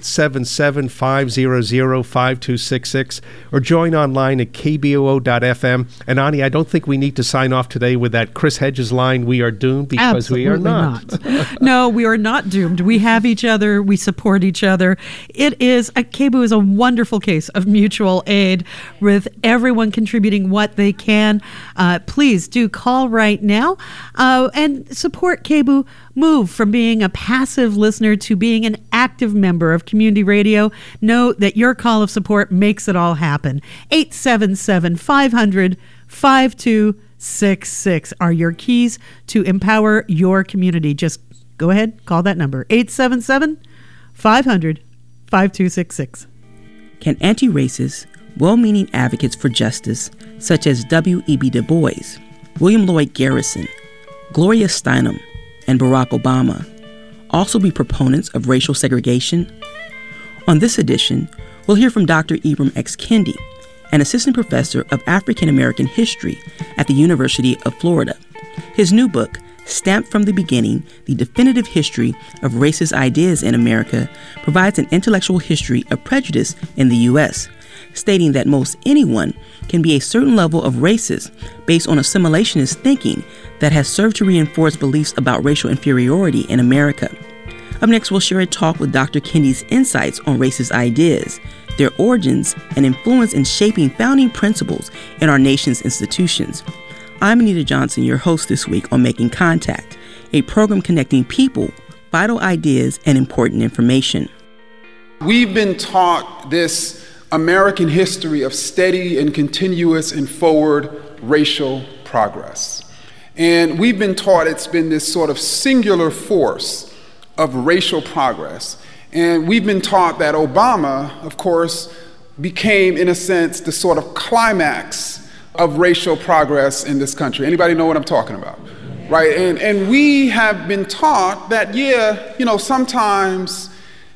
877-500-5266 or join online at kboo.fm. And Ani, I don't think we need to sign off today with that Chris Hedges line, "We are doomed," because Absolutely we are not. No, we are not doomed. We have each other. We support each other. KBOO is a wonderful case of mutual aid with everyone contributing what they can. Please do call right now and support KBOO. Move from being a passive listener to being an active member of community radio. Know that your call of support makes it all happen. 877-500-5266 are your keys to empower your community. Just go ahead, call that number, 877-500-5266. Can anti-racist, well-meaning advocates for justice, such as W.E.B. Du Bois, William Lloyd Garrison, Gloria Steinem, and Barack Obama, also be proponents of racial segregation? On this edition, we'll hear from Dr. Ibram X. Kendi, and assistant professor of African American history at the University of Florida. His new book, Stamped from the Beginning, The Definitive History of Racist Ideas in America, provides an intellectual history of prejudice in the U.S., stating that most anyone can be a certain level of racist based on assimilationist thinking that has served to reinforce beliefs about racial inferiority in America. Up next, we'll share a talk with Dr. Kendi's insights on racist ideas, their origins, and influence in shaping founding principles in our nation's institutions. I'm Anita Johnson, your host this week on Making Contact, a program connecting people, vital ideas, and important information. We've been taught this American history of steady and continuous and forward racial progress. And we've been taught it's been this sort of singular force of racial progress. And we've been taught that Obama, of course, became, in a sense, the sort of climax of racial progress in this country. Anybody know what I'm talking about? Right? And we have been taught that, sometimes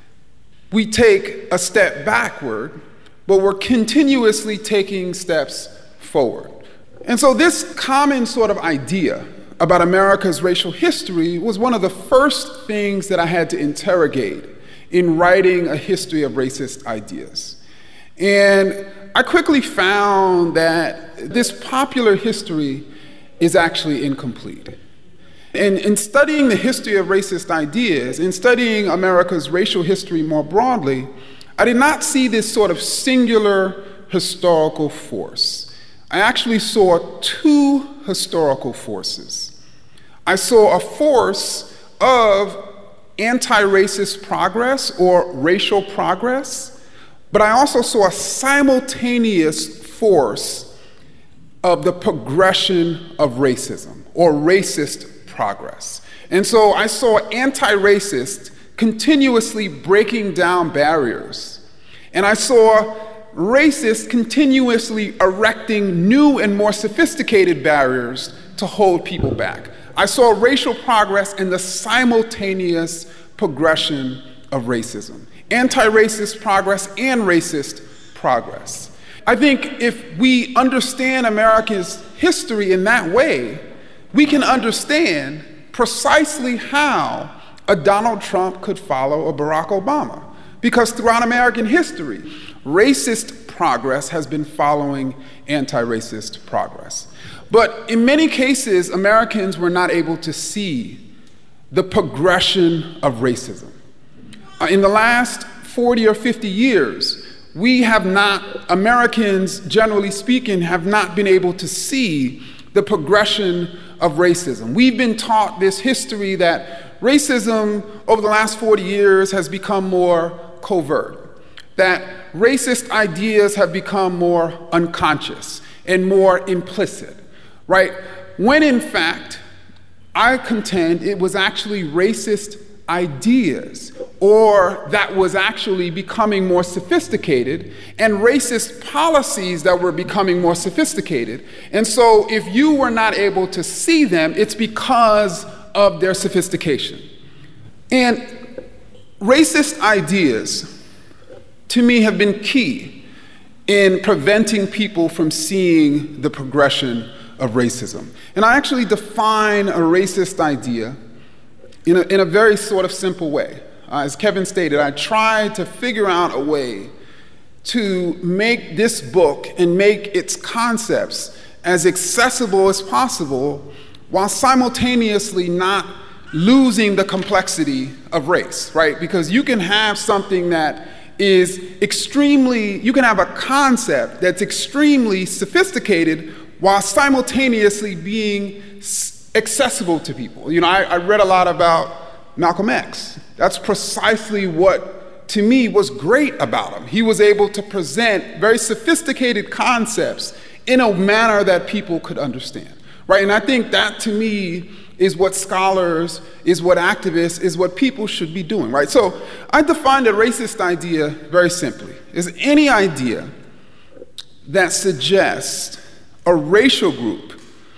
we take a step backward, but we're continuously taking steps forward. And so this common sort of idea about America's racial history was one of the first things that I had to interrogate in writing a history of racist ideas. And I quickly found that this popular history is actually incomplete. And in studying the history of racist ideas, in studying America's racial history more broadly, I did not see this sort of singular historical force. I actually saw two historical forces. I saw a force of anti-racist progress or racial progress, but I also saw a simultaneous force of the progression of racism or racist progress. And so I saw anti-racist continuously breaking down barriers, and I saw racists continuously erecting new and more sophisticated barriers to hold people back. I saw racial progress in the simultaneous progression of racism, anti-racist progress and racist progress. I think if we understand America's history in that way, we can understand precisely how a Donald Trump could follow a Barack Obama. Because throughout American history, racist progress has been following anti-racist progress. But in many cases, Americans were not able to see the progression of racism. In the last 40 or 50 years, Americans, generally speaking, have not been able to see the progression of racism. We've been taught this history that racism over the last 40 years has become more covert, that racist ideas have become more unconscious and more implicit, right? When in fact, I contend it was actually racist ideas, or that was actually becoming more sophisticated, and racist policies that were becoming more sophisticated. And so if you were not able to see them, it's because of their sophistication. And racist ideas, to me, have been key in preventing people from seeing the progression of racism. And I actually define a racist idea in a very sort of simple way. As Kevin stated, I tried to figure out a way to make this book and make its concepts as accessible as possible while simultaneously not losing the complexity of race, right? Because you can have something that is you can have a concept that's extremely sophisticated while simultaneously being accessible to people. I read a lot about Malcolm X. That's precisely what, to me, was great about him. He was able to present very sophisticated concepts in a manner that people could understand, right? And I think that, to me, is what scholars, is what activists, is what people should be doing, right? So I defined a racist idea very simply. Is any idea that suggests a racial group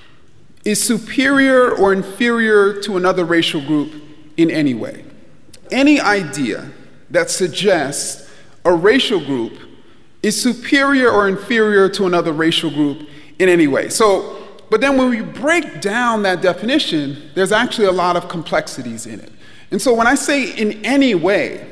is superior or inferior to another racial group in any way. Any idea that suggests a racial group is superior or inferior to another racial group in any way. But then when we break down that definition, there's actually a lot of complexities in it. And so when I say in any way,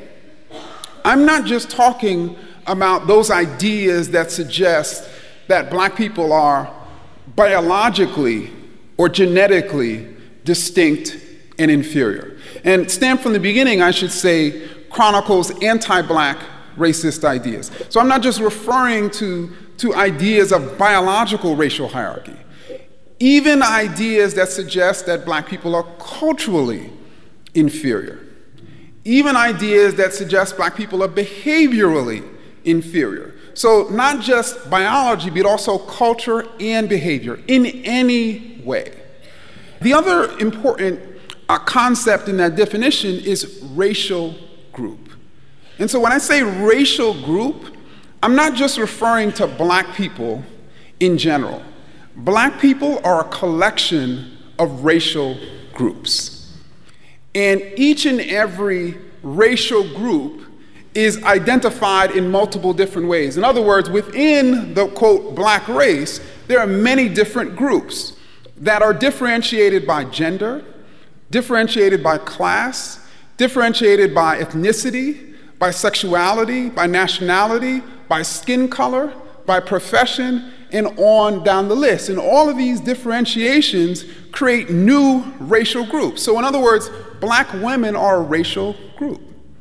I'm not just talking about those ideas that suggest that black people are biologically or genetically distinct and inferior. And Stamped from the Beginning, I should say, chronicles anti-black racist ideas. So I'm not just referring to ideas of biological racial hierarchy. Even ideas that suggest that black people are culturally inferior. Even ideas that suggest black people are behaviorally inferior. So not just biology, but also culture and behavior in any way. The other important concept in that definition is racial group. And so when I say racial group, I'm not just referring to black people in general. Black people are a collection of racial groups. And each and every racial group is identified in multiple different ways. In other words, within the, quote, black race, there are many different groups that are differentiated by gender, differentiated by class, differentiated by ethnicity, by sexuality, by nationality, by skin color, by profession, and on down the list. And all of these differentiations create new racial groups. So in other words, black women are a racial group.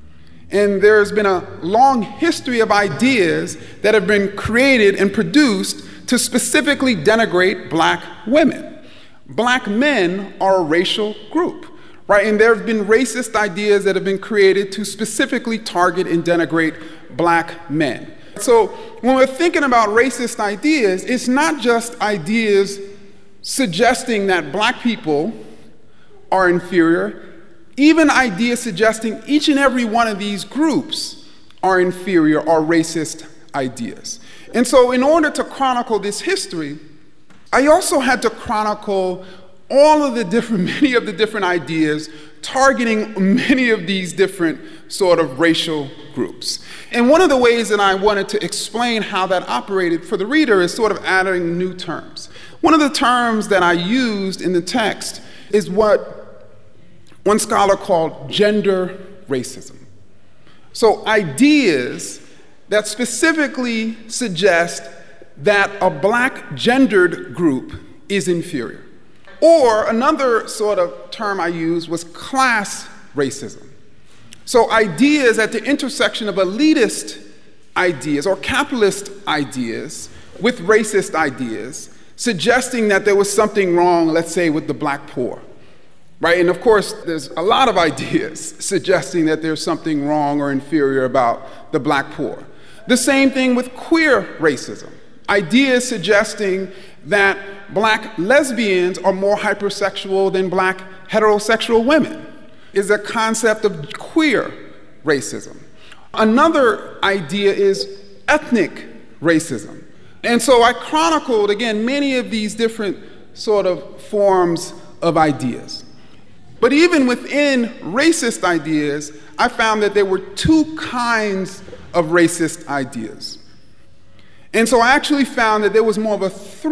And there's been a long history of ideas that have been created and produced to specifically denigrate black women. Black men are a racial group, right? And there have been racist ideas that have been created to specifically target and denigrate black men. So when we're thinking about racist ideas, it's not just ideas suggesting that black people are inferior. Even ideas suggesting each and every one of these groups are inferior are racist ideas. And so in order to chronicle this history, I also had to chronicle many of the different ideas targeting many of these different sort of racial groups. And one of the ways that I wanted to explain how that operated for the reader is sort of adding new terms. One of the terms that I used in the text is what one scholar called gender racism. So ideas that specifically suggest that a black gendered group is inferior. Or another sort of term I used was class racism. So ideas at the intersection of elitist ideas or capitalist ideas with racist ideas, suggesting that there was something wrong, let's say, with the black poor. Right? And of course, there's a lot of ideas suggesting that there's something wrong or inferior about the black poor. The same thing with queer racism. Ideas suggesting that black lesbians are more hypersexual than black heterosexual women is a concept of queer racism. Another idea is ethnic racism. And so I chronicled, again, many of these different sort of forms of ideas. But even within racist ideas, I found that there were two kinds of racist ideas. And so I actually found that there was more of a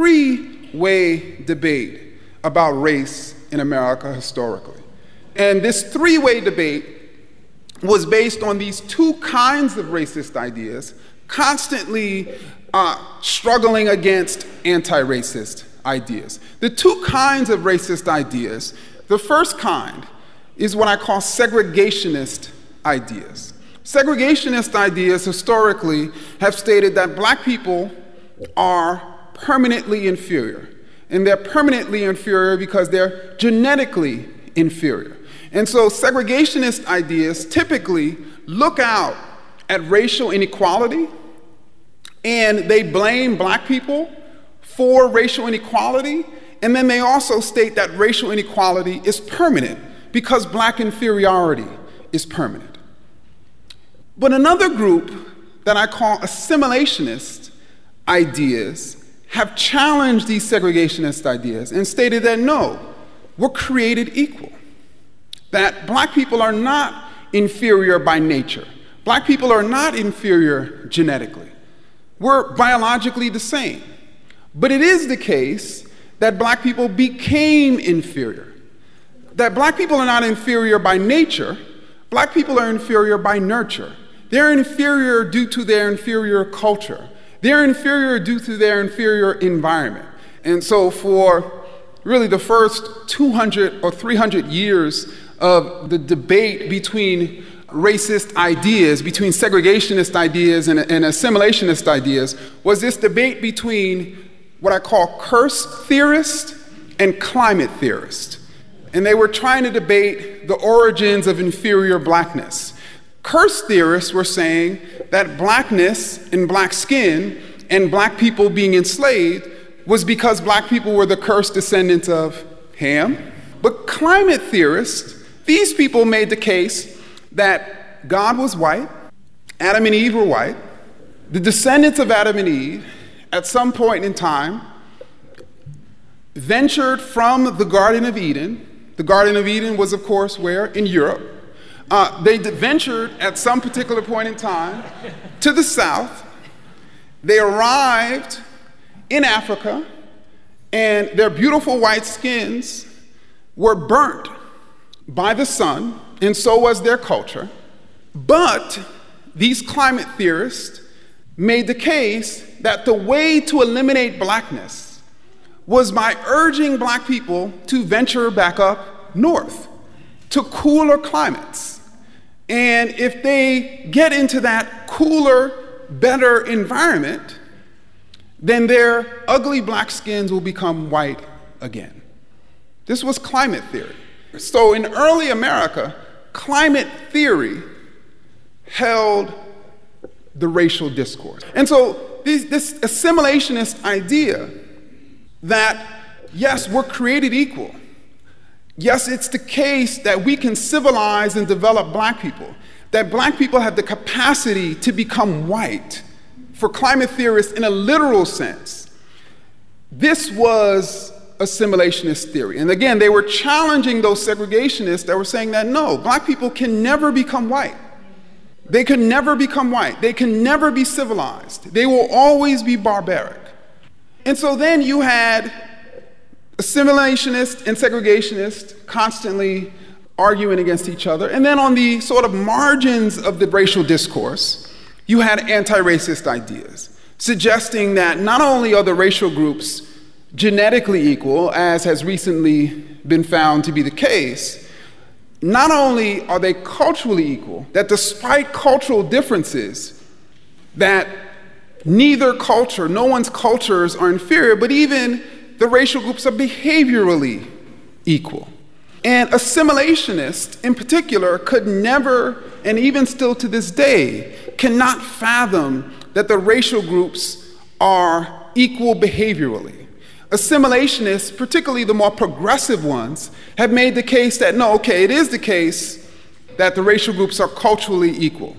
three-way debate about race in America historically. And this three-way debate was based on these two kinds of racist ideas, constantly struggling against anti-racist ideas. The two kinds of racist ideas, the first kind is what I call segregationist ideas. Segregationist ideas historically have stated that black people are permanently inferior. And they're permanently inferior because they're genetically inferior. And so segregationist ideas typically look out at racial inequality, and they blame black people for racial inequality, and then they also state that racial inequality is permanent because black inferiority is permanent. But another group that I call assimilationist ideas have challenged these segregationist ideas and stated that no, we're created equal, that black people are not inferior by nature. Black people are not inferior genetically. were biologically the same. But it is the case that black people became inferior. That black people are not inferior by nature. Black people are inferior by nurture. They're inferior due to their inferior culture. They're inferior due to their inferior environment. And so for really the first 200 or 300 years of the debate between racist ideas, between segregationist ideas and assimilationist ideas, was this debate between what I call curse theorists and climate theorists. And they were trying to debate the origins of inferior blackness. Curse theorists were saying that blackness and black skin and black people being enslaved was because black people were the cursed descendants of Ham. But climate theorists, these people made the case that God was white, Adam and Eve were white, the descendants of Adam and Eve at some point in time ventured from the Garden of Eden. The Garden of Eden was, of course, where? In Europe. They ventured at some particular point in time to the south. They arrived in Africa, and their beautiful white skins were burnt by the sun, and so was their culture. But these climate theorists made the case that the way to eliminate blackness was by urging black people to venture back up north to cooler climates. And if they get into that cooler, better environment, then their ugly black skins will become white again. This was climate theory. So in early America, climate theory held the racial discourse. And so this assimilationist idea that, yes, we're created equal. Yes, it's the case that we can civilize and develop black people, that black people have the capacity to become white, for climate theorists in a literal sense. This was assimilationist theory. And again, they were challenging those segregationists that were saying that no, black people can never become white. They can never become white. They can never be civilized. They will always be barbaric. And so then you had assimilationists and segregationists constantly arguing against each other. And then on the sort of margins of the racial discourse, you had anti-racist ideas, suggesting that not only are the racial groups genetically equal, as has recently been found to be the case, not only are they culturally equal, that despite cultural differences, that neither culture, no one's cultures are inferior, but even the racial groups are behaviorally equal. And assimilationists, in particular, could never, and even still to this day, cannot fathom that the racial groups are equal behaviorally. Assimilationists, particularly the more progressive ones, have made the case that, no, okay, it is the case that the racial groups are culturally equal.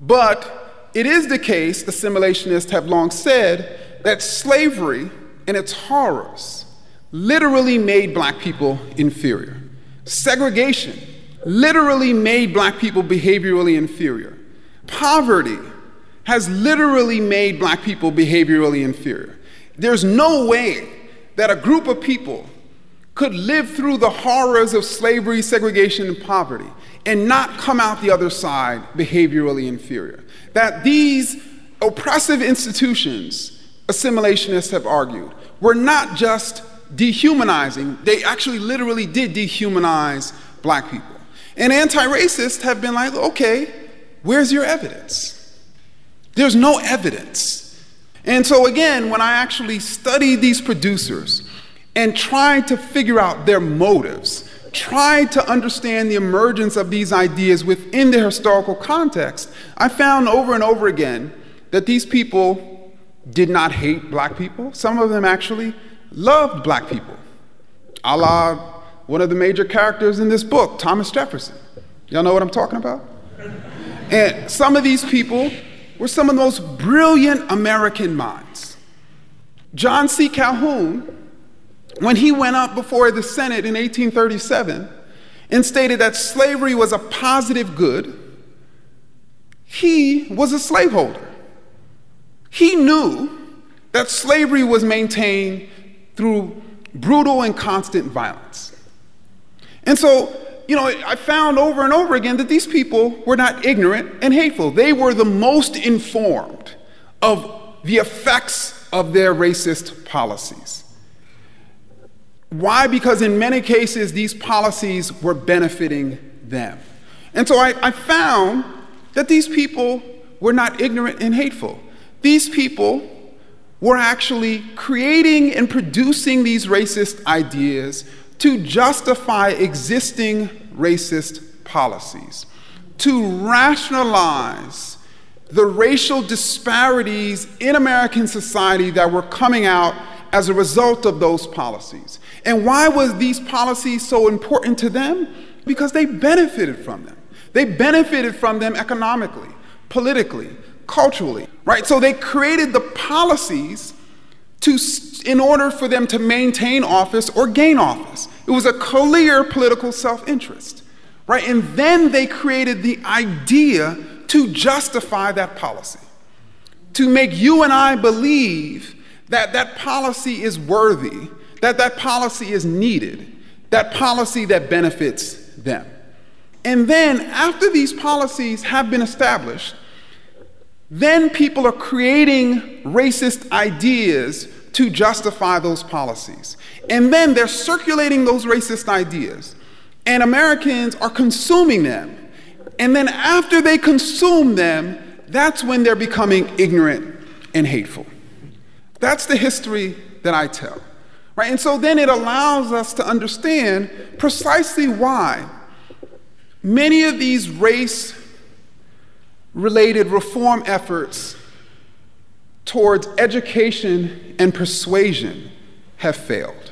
But it is the case, assimilationists have long said, that slavery and its horrors literally made black people inferior. Segregation literally made black people behaviorally inferior. Poverty has literally made black people behaviorally inferior. There's no way that a group of people could live through the horrors of slavery, segregation, and poverty and not come out the other side behaviorally inferior. That these oppressive institutions, assimilationists have argued, were not just dehumanizing, they actually literally did dehumanize black people. And anti-racists have been like, okay, where's your evidence? There's no evidence. And so again, when I actually studied these producers and tried to figure out their motives, tried to understand the emergence of these ideas within their historical context, I found over and over again that these people did not hate black people. Some of them actually loved black people, a la one of the major characters in this book, Thomas Jefferson. Y'all know what I'm talking about? And some of these people were some of the most brilliant American minds. John C. Calhoun, when he went up before the Senate in 1837 and stated that slavery was a positive good, he was a slaveholder. He knew that slavery was maintained through brutal and constant violence. And so, I found over and over again that these people were not ignorant and hateful. They were the most informed of the effects of their racist policies. Why? Because in many cases, these policies were benefiting them. And so I found that these people were not ignorant and hateful. These people were actually creating and producing these racist ideas to justify existing racist policies, to rationalize the racial disparities in American society that were coming out as a result of those policies. And why was these policies so important to them? Because they benefited from them. They benefited from them economically, politically, culturally, right? So they created the policies in order for them to maintain office or gain office. It was a clear political self-interest, right? And then they created the idea to justify that policy, to make you and I believe that that policy is worthy, that that policy is needed, that policy that benefits them. And then after these policies have been established, then people are creating racist ideas to justify those policies. And then they're circulating those racist ideas, and Americans are consuming them. And then after they consume them, that's when they're becoming ignorant and hateful. That's the history that I tell, right? And so then it allows us to understand precisely why many of these race-related reform efforts towards education and persuasion have failed.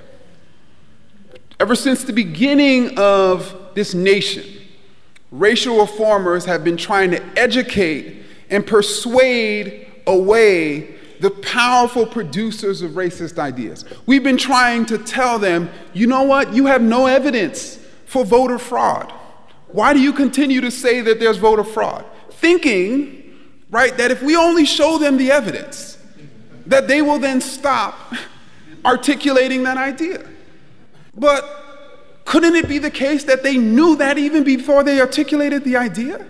Ever since the beginning of this nation, racial reformers have been trying to educate and persuade away the powerful producers of racist ideas. We've been trying to tell them, you know what, you have no evidence for voter fraud. Why do you continue to say that there's voter fraud? Thinking, right, that if we only show them the evidence, that they will then stop articulating that idea. But couldn't it be the case that they knew that even before they articulated the idea?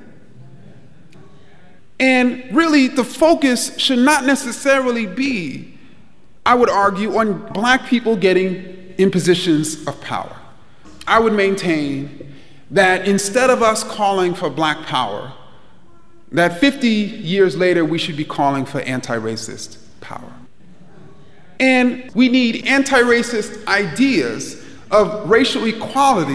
And really, the focus should not necessarily be, I would argue, on black people getting in positions of power. I would maintain that instead of us calling for black power, that 50 years later, we should be calling for anti-racist power. And we need anti-racist ideas of racial equality